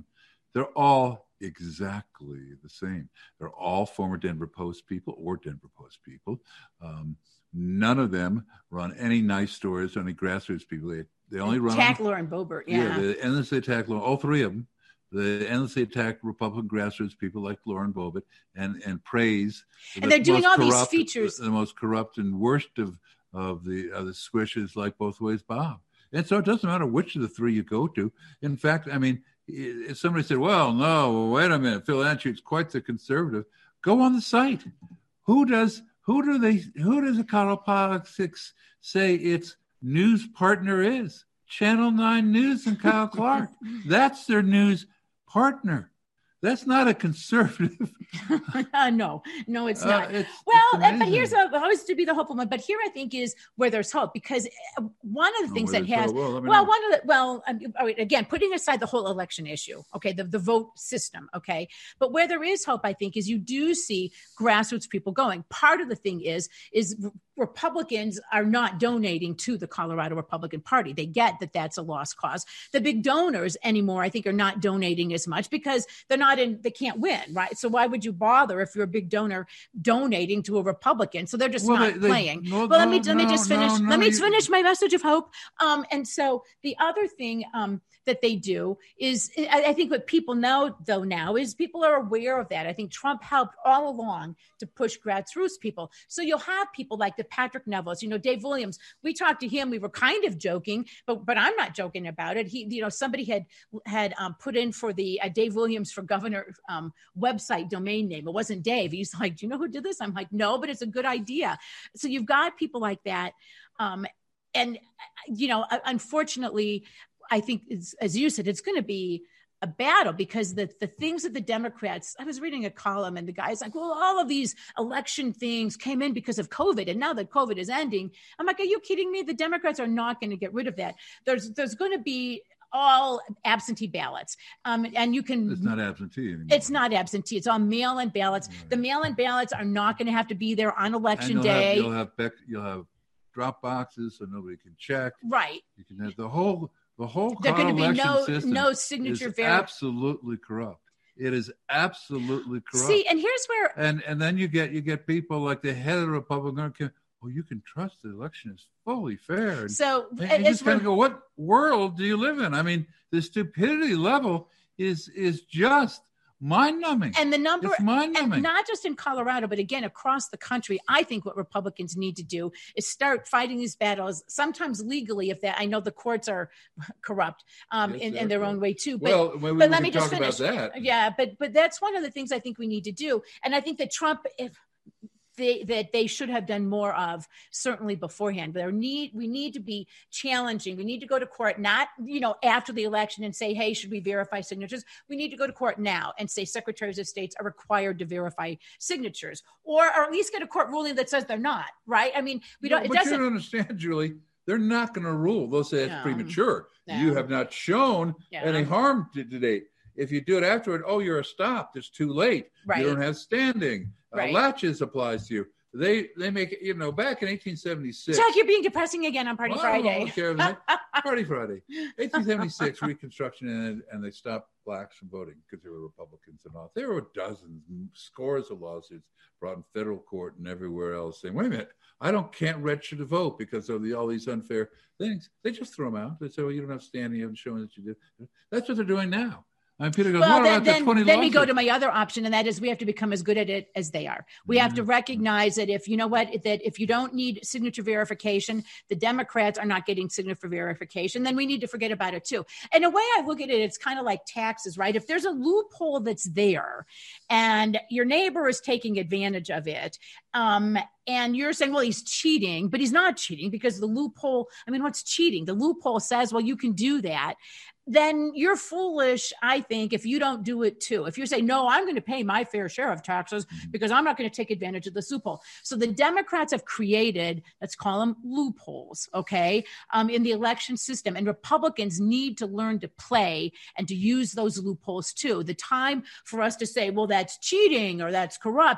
They're all exactly the same. They're all former Denver Post people or Denver Post people. Um, none of them run any nice stories or any grassroots people. They, they only run attack on, Lauren Boebert. Yeah, yeah they endlessly attack Lauren. All three of them. They endlessly attack Republican grassroots people like Lauren Boebert and and praise. And the they're doing all corrupt, these features. The most corrupt and worst of of the of the squishes like Both Ways Bob. And so it doesn't matter which of the three you go to. In fact, I mean, if somebody said, well, no, well, wait a minute, Phil Anschutz, quite the conservative. Go on the site. Who does who do they who does the Colorado Politics say its news partner is? Channel nine News and Kyle Clark. That's their news partner. That's not a conservative. uh, no, no, it's Uh, not. it's- well, it's uh, but amazing. here's a, always to be the hopeful one. But here I think is where there's hope, because uh, one of the Oh, things where that there's has, hope. Well, let me well, know. one of the, well, um, all right, again, putting aside the whole election issue, okay, the, the vote system, okay, but where there is hope, I think, is you do see grassroots people going. Part of the thing is, is Republicans are not donating to the Colorado Republican Party. They get that that's a lost cause. The big donors anymore, I think, are not donating as much because they're not in, they can't win, right? So why would you bother if you're a big donor donating to a Republican? So they're just Well, not they- they- playing. no, well, let me, no, let me no, just finish. no, no, let me you- finish my message of hope. Um, and so the other thing, um, that they do is, I, I think what people know though now is people are aware of that. I think Trump helped all along to push grassroots people. So you'll have people like the Patrick Neville's, you know, Dave Williams. We talked to him. We were kind of joking, but but I'm not joking about it. He, you know, somebody had had um, put in for the uh, Dave Williams for Governor um, website domain name. It wasn't Dave. He's like, do you know who did this? I'm like, no, but it's a good idea. So you've got people like that, um, and you know, unfortunately, I think, it's, as you said, it's going to be a battle because the, the things that the Democrats, I was reading a column and the guy's like, well, all of these election things came in because of COVID. And now that COVID is ending, I'm like, are you kidding me? The Democrats are not going to get rid of that. There's, there's going to be all absentee ballots. Um, and you can, It's not absentee anymore. it's not absentee. It's all mail-in ballots. The mail-in ballots are not going to have to be there on election And you'll day. Have, you'll have bec- you'll have drop boxes so nobody can check. Right. You can have the whole the whole There Colorado gonna be election no- system no signature is veri- absolutely corrupt. It is absolutely corrupt. See, and here's where and and then you get you get people like the head of the Republican. Oh, you can trust the election is fully fair. And, So, and you as just kind of we're- go, what world do you live in? I mean, the stupidity level is is just mind numbing. And the number, It's mind-numbing. and not just in Colorado, but again, across the country, I think what Republicans need to do is start fighting these battles, sometimes legally, if that, I know the courts are corrupt um, Yes, in, they're in their corrupt. own way too. But, Well, we- we but let can me just talk about finish. that. Yeah, but, but that's one of the things I think we need to do. And I think that Trump, if, They, that they should have done more of certainly beforehand. But there need we need to be challenging. We need to go to court, not you know after the election and say, hey, should we verify signatures? We need to go to court now and say secretaries of states are required to verify signatures, or, or at least get a court ruling that says they're not. Right? I mean, we don't. No, It but doesn't. you don't understand, Julie. They're not going to rule. They'll say it's No. premature. No. You have not shown Yeah. any harm to, to date. If you do it afterward, oh, you're stopped. It's too late. Right. You don't have standing. Right. Uh, latches applies to you. They they make it, you know, back in eighteen seventy-six. Chuck, you're being depressing again on Party Well, I don't Friday. know, care of it. Party Friday. eighteen seventy-six, Reconstruction ended, and they stopped blacks from voting because they were Republicans and all. There were dozens, scores of lawsuits brought in federal court and everywhere else saying, wait a minute, I don't can't register to vote because of the, all these unfair things. They just throw them out. They say, well, you don't have standing. You haven't shown that you did. That's what they're doing now. I mean, Peter goes, Well, what then, about the then, twenty then we go lawsuits? to my other option, and that is we have to become as good at it as they are. We have to recognize that if, you know what, that if you don't need signature verification, the Democrats are not getting signature verification, then we need to forget about it too. And the way I look at it, it's kind of like taxes, right? If there's a loophole that's there and your neighbor is taking advantage of it, um, and you're saying, well, he's cheating, but he's not cheating because the loophole, I mean, what's cheating? The loophole says, well, you can do that. Then you're foolish, I think, if you don't do it too. If you say, no, I'm going to pay my fair share of taxes because I'm not going to take advantage of this loophole. So the Democrats have created, let's call them loopholes, okay, um, in the election system. And Republicans need to learn to play and to use those loopholes too. The time for us to say, well, that's cheating or that's corrupt.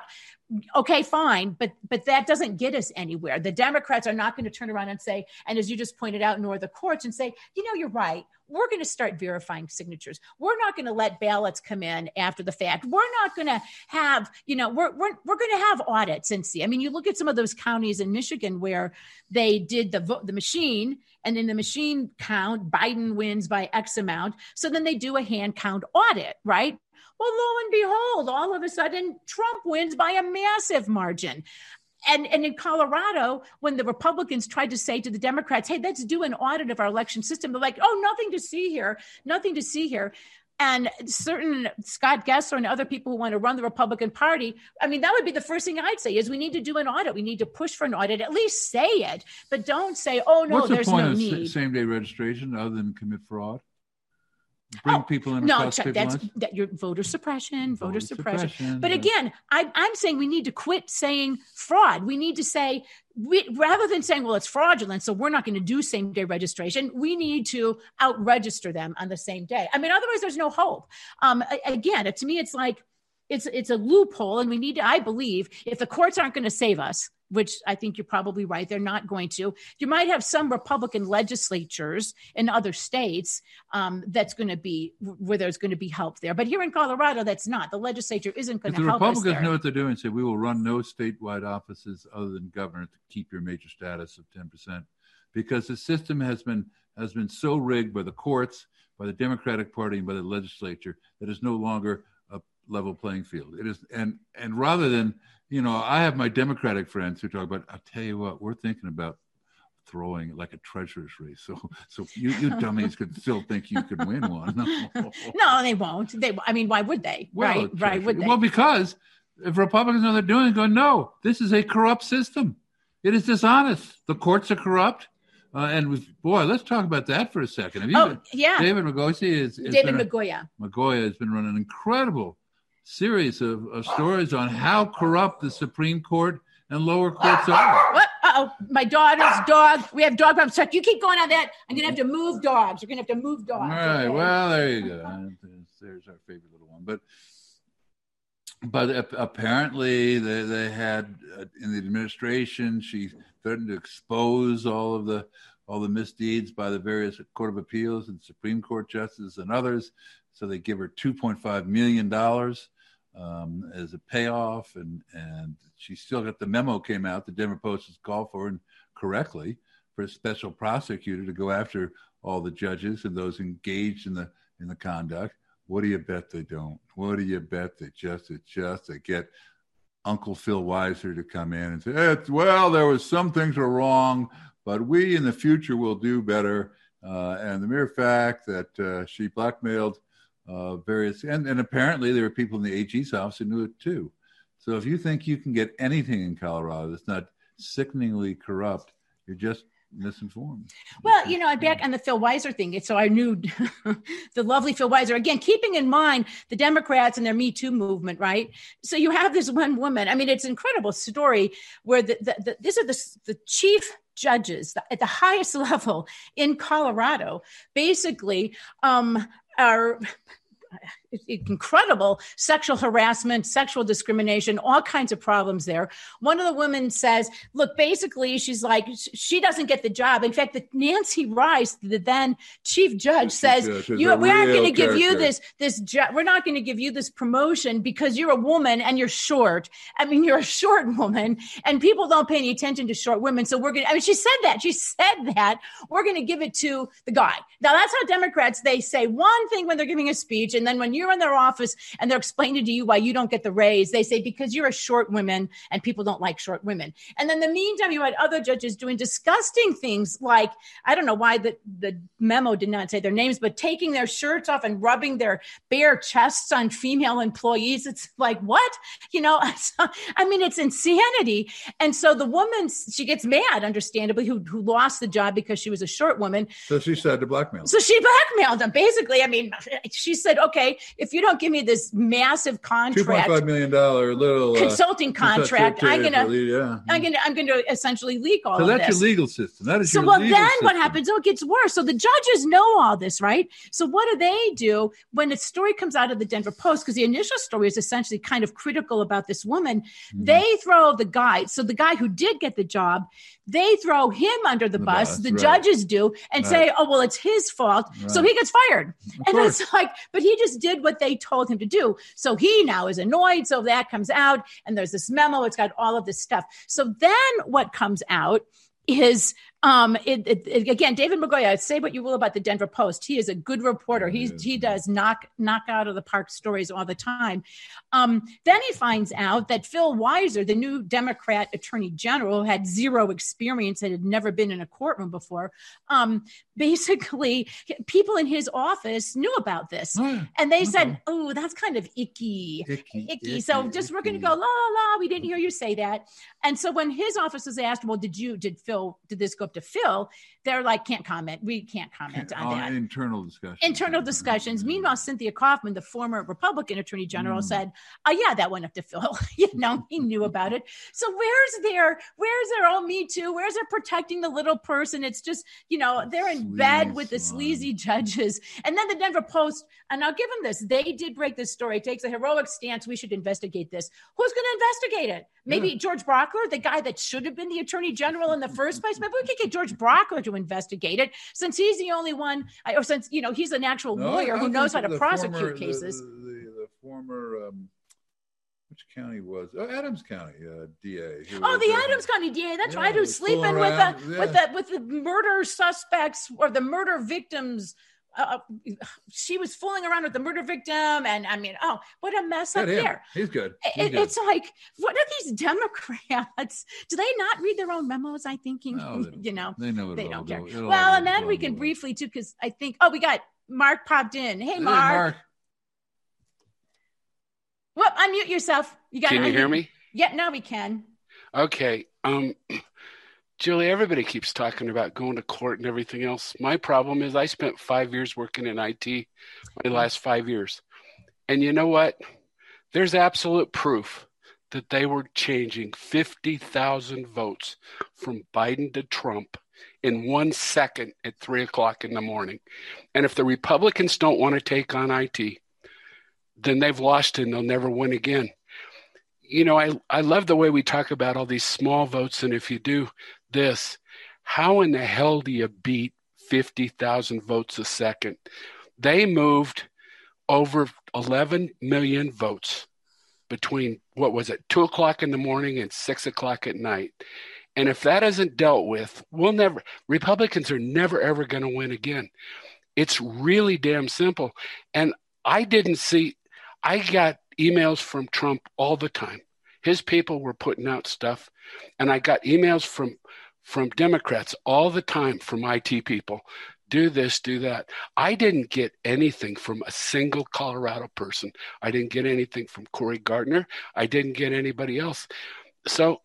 Okay, fine, but but that doesn't get us anywhere. The Democrats are not going to turn around and say, and as you just pointed out, nor the courts, and say, you know, you're right. We're going to start verifying signatures. We're not going to let ballots come in after the fact. We're not going to have, you know, we're we're we're going to have audits and see. I mean, you look at some of those counties in Michigan where they did the vote, the machine, and in the machine count, Biden wins by X amount. So then they do a hand count audit, right? Well, lo and behold, all of a sudden, Trump wins by a massive margin. And, and in Colorado, when the Republicans tried to say to the Democrats, hey, let's do an audit of our election system, they're like, oh, nothing to see here, nothing to see here. And certain Scott Gessler and other people who want to run the Republican Party, I mean, that would be the first thing I'd say is we need to do an audit. We need to push for an audit, at least say it, but don't say, oh, no, What's there's the point no of need. Same-day registration other than commit fraud? Bring oh, people in. No, Chuck, that's that your voter suppression, voter, voter suppression. suppression. But yeah. again, I, I'm saying we need to quit saying fraud. We need to say, we, rather than saying, well, it's fraudulent, so we're not going to do same-day registration, we need to out-register them on the same day. I mean, otherwise there's no hope. Um, again, to me, it's like, it's it's a loophole, and we need to, I believe, if the courts aren't going to save us, which I think you're probably right, they're not going to. You might have some Republican legislatures in other states um, that's going to be where there's going to be help there. But here in Colorado, that's not. The legislature isn't going to help us there. If the Republicans know what they're doing, say we will run no statewide offices other than governor to keep your major status of ten percent, because the system has been has been so rigged by the courts, by the Democratic Party, and by the legislature that it's no longer a level playing field. It is, and and rather than You know, I have my Democratic friends who talk about, I'll tell you what, we're thinking about throwing like a treasurer's race. So so you, you dummies could still think you could win one. No, no they won't. They, I mean, why would they? Well, right, right, would they? Well, because if Republicans know they're doing it, go, no, this is a corrupt system. It is dishonest. The courts are corrupt. Uh, and with, boy, let's talk about that for a second. Have you oh, been, yeah. David Magosi is, is David Magoya. Magoya has been running an incredible series of, of stories on how corrupt the Supreme Court and lower courts are. What? Uh-oh, my daughter's dog. We have dog problems. Chuck, you keep going on that. I'm going to have to move dogs. We're going to have to move dogs. All right. Okay? Well, there you go. There's our favorite little one. But but apparently they, they had, uh, in the administration, she threatened to expose all of the all the misdeeds by the various Court of Appeals and Supreme Court justices and others. So they give her two point five million dollars. Um, as a payoff, and and she still got the memo came out. The Denver Post has called for, and correctly, for a special prosecutor to go after all the judges and those engaged in the in the conduct. What do you bet they don't? What do you bet they just adjust? They get Uncle Phil Weiser to come in and say, eh, well, there was some things were wrong, but we in the future will do better. Uh, and the mere fact that uh, she blackmailed Uh, various, and, and apparently there were people in the A G's office who knew it too. So if you think you can get anything in Colorado that's not sickeningly corrupt, you're just misinformed. Well, you know, back on the Phil Weiser thing, so I knew the lovely Phil Weiser, again, keeping in mind the Democrats and their Me Too movement, right? So you have this one woman, I mean, it's an incredible story where the, the, the these are the, the chief judges at the highest level in Colorado, basically um, are incredible sexual harassment, sexual discrimination, all kinds of problems there. One of the women says, look, basically, she's like, she doesn't get the job. In fact, the Nancy Rice, the then chief judge, says, you, we aren't going to give you this, this jo- we're not going to give you this promotion because you're a woman and you're short. I mean, you're a short woman and people don't pay any attention to short women. So we're going to, I mean, she said that, she said that we're going to give it to the guy. Now that's how Democrats, they say one thing when they're giving a speech. And then when you're in their office and they're explaining to you why you don't get the raise, they say, because you're a short woman and people don't like short women. And then in the meantime, you had other judges doing disgusting things like, I don't know why the, the memo did not say their names, but taking their shirts off and rubbing their bare chests on female employees. It's like, what? You know, I mean, it's insanity. And so the woman, she gets mad, understandably, who, who lost the job because she was a short woman. So she said to blackmail. So she blackmailed them, basically. I mean, she said, okay, if you don't give me this massive contract, two point five million dollars little uh, consulting contract, I'm gonna, yeah. I'm gonna, I'm gonna essentially leak all so of that's this. your legal system. That is so your well. legal Then system. what happens? Oh, it gets worse. So the judges know all this, right? So what do they do when a story comes out of the Denver Post? Because the initial story is essentially kind of critical about this woman. Mm-hmm. They throw the guy. So the guy who did get the job, they throw him under the, the bus. bus. The right. judges do and right. say, "Oh, well, it's his fault." Right. So he gets fired. Of and course. It's like, but he just did what they told him to do. So he now is annoyed. So that comes out, and there's this memo. It's got all of this stuff. So then what comes out is um, it, it, it, again, David Magoya, say what you will about the Denver Post. He is a good reporter. He, he does knock, knock out of the park stories all the time. Um, then he finds out that Phil Weiser, the new Democrat attorney general, had zero experience and had never been in a courtroom before. Um, basically, people in his office knew about this. Mm, and they okay. said, oh, that's kind of icky. Icky. icky. icky so just icky. We're going to go, la, la, la. We didn't hear you say that. And so when his office was asked, well, did you, did Phil, did this go up to Phil? They're like, can't comment. We can't comment on, on that. Internal discussions. Internal discussions. Meanwhile, Cynthia Kaufman, the former Republican attorney general, mm. said, oh, yeah, that went up to Phil. you know, he knew about it. So where's their, where's their, oh, Me Too? Where's their protecting the little person? It's just, you know, they're in Sleaze bed with the sleazy judges. And then the Denver Post, and I'll give them this, they did break this story. It takes a heroic stance. We should investigate this. Who's going to investigate it? Maybe yeah. George Brockler, the guy that should have been the attorney general in the first place. Maybe we could get George Brockler to investigate it, since he's the only one, or since, you know, he's an actual no, lawyer who knows how to prosecute former, cases. The, the, the former, um, which county was? Oh, Adams County uh, D A. Oh, the uh, Adams County D A. That's yeah, right. Who's sleeping with the yeah. with the with the murder suspects or the murder victims. Uh, she was fooling around with the murder victim, and I mean, oh, what a mess up him. There. He's good. He's it, good. It's like, what are these Democrats? Do they not read their own memos? I think, no, you know, they know it they all don't care. It'll well, and then we can briefly too, because I think, oh, we got Mark popped in. Hey, Mark. Hey, Mark. Well, unmute yourself. You got. Can you unmute. hear me? Yeah, now we can. Okay. Um. Julie, everybody keeps talking about going to court and everything else. My problem is I spent five years working in I T, my last five years. And you know what? There's absolute proof that they were changing fifty thousand votes from Biden to Trump in one second at three o'clock in the morning. And if the Republicans don't want to take on I T, then they've lost and they'll never win again. You know, I, I love the way we talk about all these small votes. And if you do this, how in the hell do you beat fifty thousand votes a second? They moved over eleven million votes between, what was it, two o'clock in the morning and six o'clock at night. And if that isn't dealt with, we'll never, Republicans are never, ever going to win again. It's really damn simple. And I didn't see, I got emails from Trump all the time. His people were putting out stuff, and I got emails from from Democrats all the time, from I T people. Do this, do that. I didn't get anything from a single Colorado person. I didn't get anything from Cory Gardner. I didn't get anybody else. So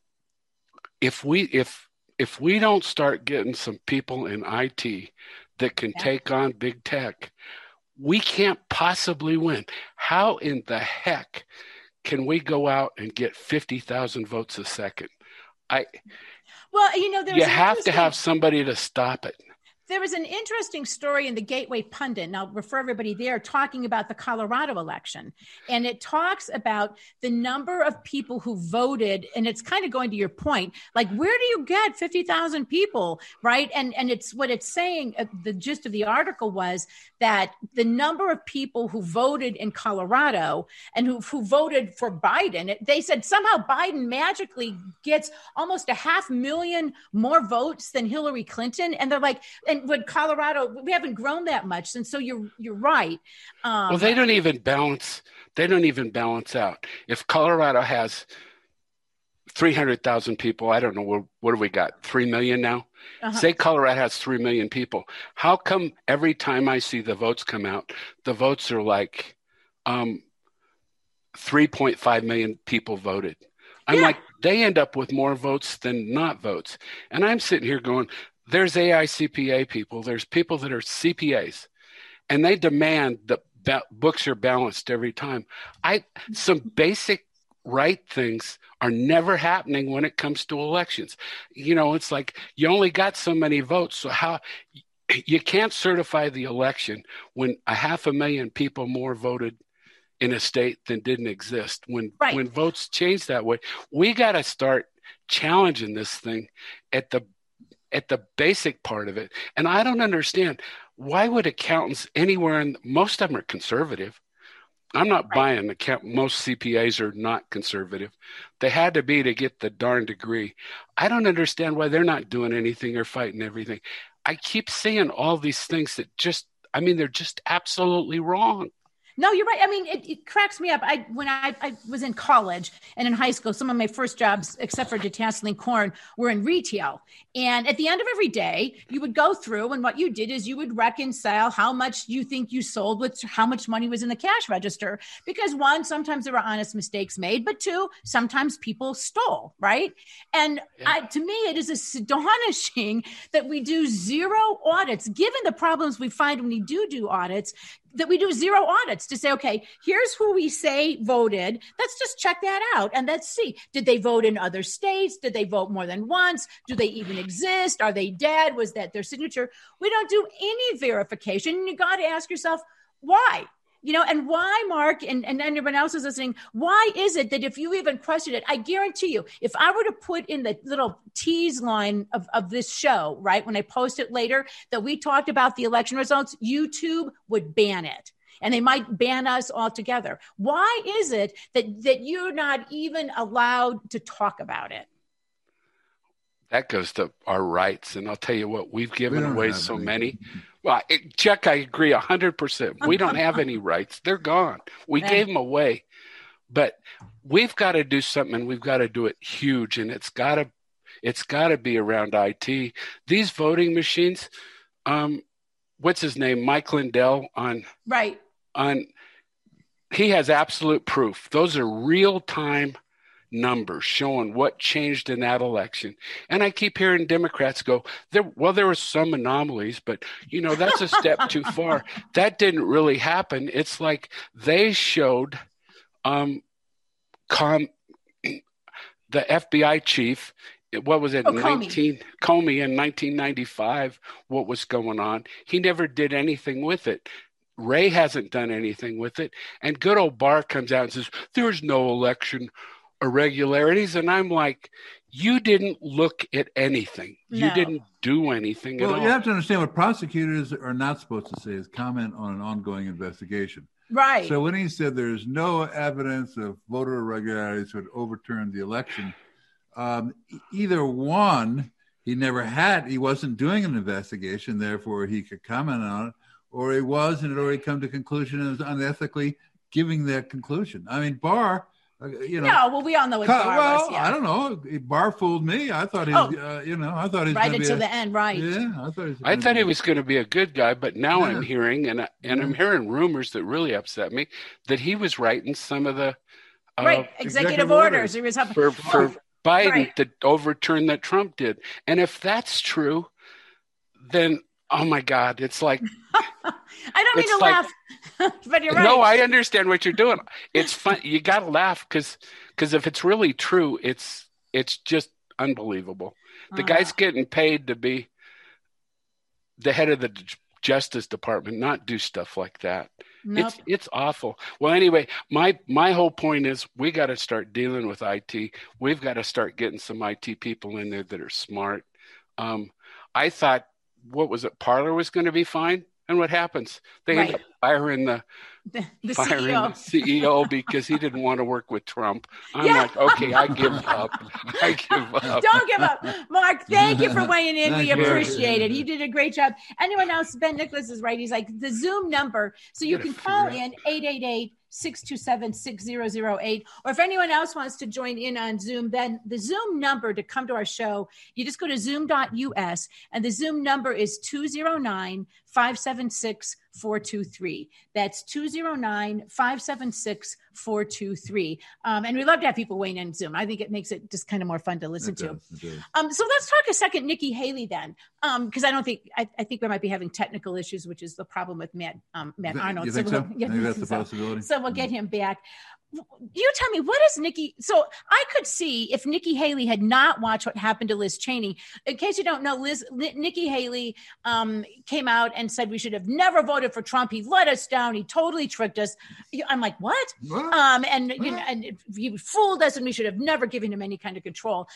if we if if we don't start getting some people in I T that can yeah. take on big tech, we can't possibly win. How in the heck can we go out and get fifty thousand votes a second? I Well, you know, there's you have to have somebody to stop it. There was an interesting story in the Gateway Pundit, and I'll refer everybody there, talking about the Colorado election. And it talks about the number of people who voted, and it's kind of going to your point, like, where do you get fifty thousand people, right? And and it's what it's saying, uh, the gist of the article was that the number of people who voted in Colorado and who, who voted for Biden, it, they said somehow Biden magically gets almost a half million more votes than Hillary Clinton. And they're like, and with Colorado, we haven't grown that much. And so you're you're right. Um, well, they don't even balance. They don't even balance out. If Colorado has three hundred thousand people, I don't know, what, what do we got? three million now? Uh-huh. Say Colorado has three million people. How come every time I see the votes come out, the votes are like um, three point five million people voted? I'm yeah. like, they end up with more votes than not votes. And I'm sitting here going, there's A I C P A people, there's people that are C P As, and they demand that ba- books are balanced every time. I some basic right things are never happening when it comes to elections. You know, it's like you only got so many votes. So how you can't certify the election when a half a million people more voted in a state than didn't exist. When right. when votes change that way, we got to start challenging this thing at the at the basic part of it. And I don't understand, why would accountants anywhere in most of them are conservative. I'm not right. buying the count. Most C P As are not conservative. They had to be to get the darn degree. I don't understand why they're not doing anything or fighting everything. I keep seeing all these things that just, I mean, they're just absolutely wrong. No, you're right. I mean, it, it cracks me up. I when I, I was in college and in high school, some of my first jobs, except for detasseling corn, were in retail. And at the end of every day, you would go through, and what you did is you would reconcile how much you think you sold with how much money was in the cash register. Because one, sometimes there were honest mistakes made, but two, sometimes people stole, right? And yeah. I, to me, it is astonishing that we do zero audits, given the problems we find when we do do audits, that we do zero audits to say, okay, here's who we say voted. Let's just check that out. And let's see, did they vote in other states? Did they vote more than once? Do they even exist? Are they dead? Was that their signature? We don't do any verification. And you got to ask yourself, why? You know, and why, Mark, and, and anyone else is listening, why is it that if you even question it, I guarantee you, if I were to put in the little tease line of, of this show, right, when I post it later, that we talked about the election results, YouTube would ban it. And they might ban us altogether. Why is it that, that you're not even allowed to talk about it? That goes to our rights. And I'll tell you what, we've given we away so any. many. Well, it, Chuck, I agree one hundred percent. We don't have any rights. They're gone. We yeah. gave them away. But we've got to do something, and we've got to do it huge. And it's got to it's got to be around I T. These voting machines, um, what's his name? Mike Lindell on right on. He has absolute proof. Those are real time numbers showing what changed in that election. And I keep hearing Democrats go, there, well, there were some anomalies, but, you know, that's a step too far. That didn't really happen. It's like they showed um, com, the F B I chief, what was it, oh, nineteen Comey in nineteen ninety-five, what was going on. He never did anything with it. Ray hasn't done anything with it. And good old Barr comes out and says, there's no election irregularities. And I'm like, you didn't look at anything. No. You didn't do anything well, at all. You have to understand what prosecutors are not supposed to say is comment on an ongoing investigation. Right. So when he said there's no evidence of voter irregularities would overturn the election, um, either one, he never had, he wasn't doing an investigation, therefore he could comment on it, or he was and had already come to conclusion and was unethically giving that conclusion. I mean, Barr, You know, no, well, we all know what Barr well, was. Yeah. I don't know. Barr fooled me. I thought he, oh. was, uh, you know, I thought he was right until a, the end, right? Yeah, I thought he was. I thought he was going to be a good guy, but now yeah. I'm hearing and and yeah. I'm hearing rumors that really upset me that he was writing some of the uh, right executive, executive orders. orders. He was helping for for oh. Biden right. to overturn that Trump did, and if that's true, then oh my God, it's like. I don't mean to like, laugh, but you're right. No, I understand what you're doing. It's fun. You got to laugh because because if it's really true, it's it's just unbelievable. The uh, guy's getting paid to be the head of the Justice Department, not do stuff like that. Nope. It's it's awful. Well, anyway, my my whole point is we got to start dealing with I T. We've got to start getting some I T people in there that are smart. Um, I thought, what was it? Parler was going to be fine. And what happens? They right. end up firing the, the, the firing C E O. the C E O because he didn't want to work with Trump. I'm yeah. like, okay, I give up. I give up. Don't give up. Mark, thank you for weighing in. We appreciate it. You did a great job. Anyone else? Ben Nicholas is right. He's like, the Zoom number. So you can call in eight eight eight, six two seven, six zero zero eight. Or if anyone else wants to join in on Zoom, then the Zoom number to come to our show, you just go to zoom dot U S and the Zoom number is two zero nine, five seven six, four two three. That's two oh nine, five seven six, four two three. Um, and we love to have people weighing in Zoom. I think it makes it just kind of more fun to listen It to. does, it does. Um, so let's talk a second Nikki Haley then, because um, I don't think I, I think we might be having technical issues, which is the problem with Matt um, Matt You think- Arnold. you think we'll- so? yeah, I think that's a so- possibility. So we'll get him back. You tell me, what is Nikki? So I could see if Nikki Haley had not watched what happened to Liz Cheney. In case you don't know, Liz Nikki Haley um, came out and said we should have never voted for Trump. He let us down. He totally tricked us. I'm like, what? What? Um, and you know, and he fooled us, and we should have never given him any kind of control.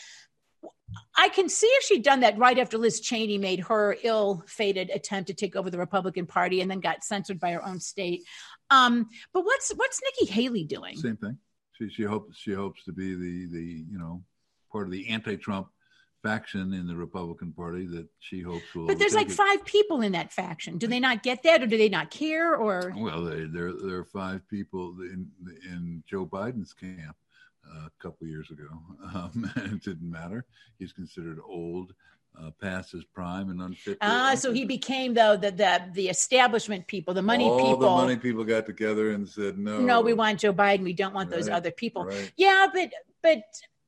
I can see if she'd done that right after Liz Cheney made her ill-fated attempt to take over the Republican Party and then got censored by her own state. Um, but what's what's Nikki Haley doing? Same thing. She she hopes she hopes to be the the you know part of the anti-Trump faction in the Republican Party that she hopes will. But there's like overtake five people in that faction. Do they not get that, or do they not care? Or it. Well, they, there there are five people in in Joe Biden's camp uh, a couple years ago. Um, and it didn't matter. He's considered old. Uh, past his prime and unfit. ah, so he became though the the the establishment people, the money All people. the money people got together and said no. No, we want Joe Biden. We don't want those Right, other people. right. Yeah, but but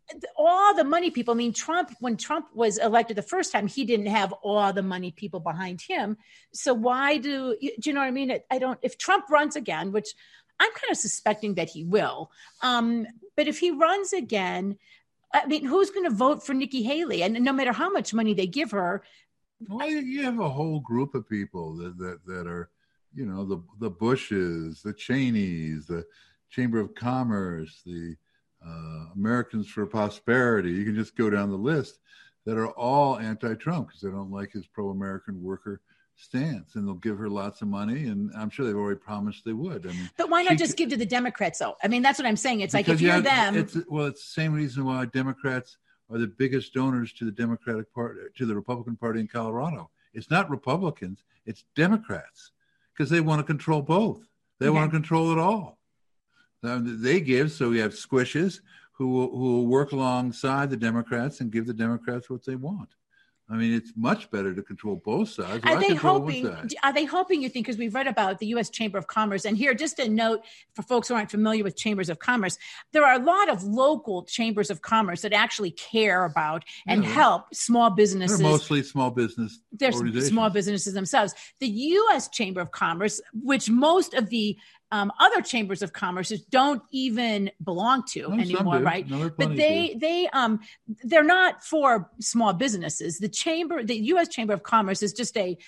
all the money people. I mean, Trump, when Trump was elected the first time, he didn't have all the money people behind him. So why do do you know what I mean? I don't. If Trump runs again, which I'm kind of suspecting that he will, um, but if he runs again, I mean, who's going to vote for Nikki Haley? And no matter how much money they give her, well, you have a whole group of people that that, that are, you know, the the Bushes, the Cheneys, the Chamber of Commerce, the uh, Americans for Prosperity. You can just go down the list that are all anti-Trump because they don't like his pro-American worker stance, and they'll give her lots of money, and I'm sure they've already promised they would. I mean, but why not she just give to the Democrats? Though, I mean, that's what I'm saying. It's like Because if you're you them, have- it's, well, it's the same reason why Democrats are the biggest donors to the Democratic Party, to the Republican Party in Colorado. It's not Republicans, it's Democrats, because they want to control both. They Okay. want to control it all. Now, they give, so we have squishes who will, who will work alongside the Democrats and give the Democrats what they want. I mean, it's much better to control both sides. are Why they control one hoping? side? Are they hoping? You think? Because we've read about the U S Chamber of Commerce, and here, just a note for folks who aren't familiar with chambers of commerce, there are a lot of local chambers of commerce that actually care about and Yeah. help small businesses. They're mostly small business There's organizations. small businesses themselves. The U S Chamber of Commerce, which most of the um, other chambers of commerce don't even belong to No, some anymore, do. right? No, there are but plenty they they um they're not for small businesses. The chamber, the U S Chamber of Commerce, is just a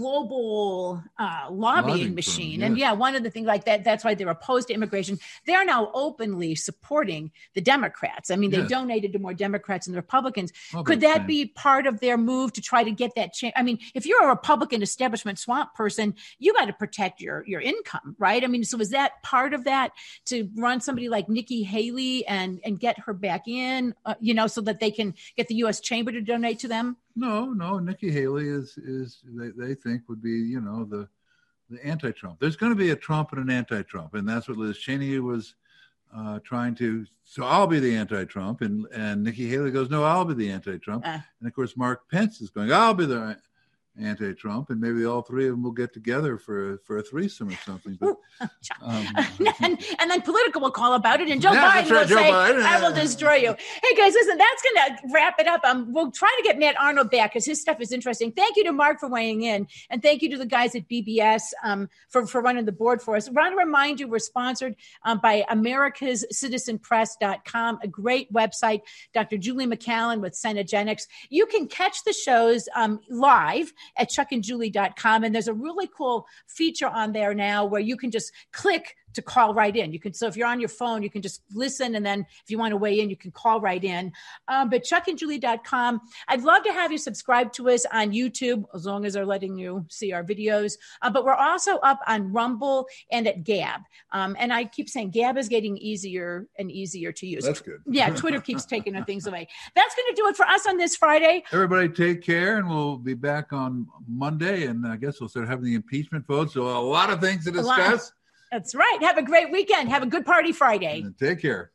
global uh, lobbying Lobbying firm, machine. yes. And yeah, one of the things like that, that's why they're opposed to immigration. They're now openly supporting the Democrats. I mean, they Yes. donated to more Democrats than the Republicans. Well, Could that's that fine. be part of their move to try to get that change? I mean, if you're a Republican establishment swamp person, you got to protect your your income, right? I mean, so is that part of that, to run somebody like Nikki Haley and and get her back in, uh, you know, so that they can get the U S Chamber to donate to them? No, no. Nikki Haley is is they, they think would be, you know, the the anti-Trump. There's going to be a Trump and an anti-Trump, and that's what Liz Cheney was uh, trying to. So I'll be the anti-Trump, and and Nikki Haley goes, no, I'll be the anti-Trump, Uh. and of course Mark Pence is going, I'll be the anti-Trump, and maybe all three of them will get together for for a threesome or something. But um, and, and then Politico will call about it, and Joe Yeah, Biden that's will right, Joe say, Biden. I will destroy you. Hey, guys, listen, that's going to wrap it up. Um, we'll try to get Matt Arnold back because his stuff is interesting. Thank you to Mark for weighing in, and thank you to the guys at B B S um, for, for running the board for us. I want to remind you, we're sponsored um, by Americas Citizen Press dot com, a great website. Doctor Julie McCallan with Cenogenics. You can catch the shows um, live at chuck and julie dot com, and there's a really cool feature on there now where you can just click to call right in. You can, so if you're on your phone, you can just listen, and then if you want to weigh in, you can call right in. Um, but chuck and julie dot com. I'd love to have you subscribe to us on YouTube, as long as they're letting you see our videos. Uh, but we're also up on Rumble and at Gab. Um, and I keep saying Gab is getting easier and easier to use. That's good. Yeah, Twitter keeps taking our things away. That's going to do it for us on this Friday. everybody take care, and we'll be back on Monday, and I guess we'll start having the impeachment vote. So a lot of things to A lot. discuss. That's right. Have a great weekend. Have a good party Friday. Take care.